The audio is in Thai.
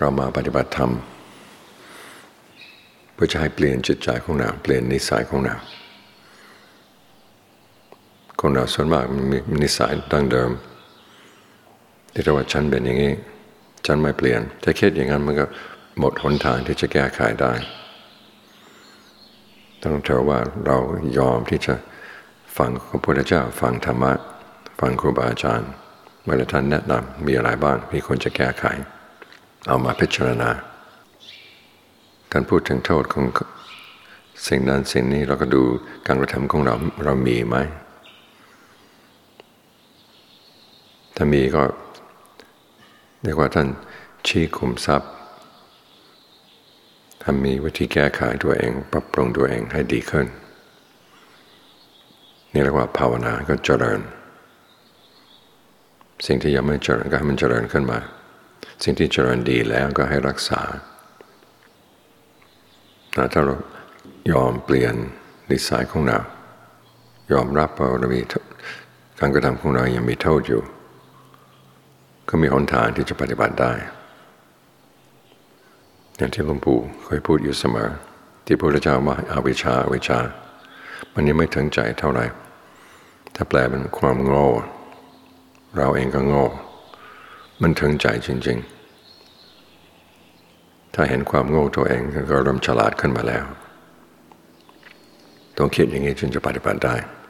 เรามาปฏิบัติธรรมเพื่อจะให้เปลี่ยนจิตใจของเราเปลี่ยนนิสัยของเราคนเราส่วนมากมีนิสัยดั้งเดิมที่เราว่าฉันเป็นอย่างนี้ฉันไม่เปลี่ยนถ้าคิดอย่างนั้นมันก็หมดหนทางที่จะแก้ไขได้ต้องถือว่าเรายอมที่จะฟังพระพุทธเจ้าฟังธรรมะฟังครูบาอาจารย์เมื่อท่านแนะนำมีอะไรบ้างที่ควรจะแก้ไขเอามาพิจารณาท่านพูดถึงโทษของสิ่งนั้นสิ่งนี้เราก็ดูการกระทำของเรามีไหมถ้ามีก็เรียกว่าท่านชี้ขุมทรัพย์ถ้ามีวิธีแก้ไขตัวเองปรับปรุงตัวเองให้ดีขึ้นนี่เรียกว่าภาวนาก็เจริญสิ่งที่ยังไม่เจริญก็ให้มันเจริญขึ้นมาสิ่งที่เจริญดีแล้วก็ให้รักษาถ้าเรายอมเปลี่ยนนิสัยของเรายอมรับว่าเรามีการกระทำของเรายังมีโทษอยู่ก็มีหนทางที่จะปฏิบัติได้อย่างที่หลวงปู่เคยพูดอยู่เสมอที่พระพุทธเจ้าว่าอวิชชามันยังไม่ถึงใจเท่าไหร่ถ้าแปลเป็นความโง่เราเองก็โง่มันถึงใจจริงๆถ้าเห็นความโง่ตัวเองก็เริ่มฉลาดขึ้นมาแล้วต้องคิดอย่างนี้จึงจะปฏิบัติได้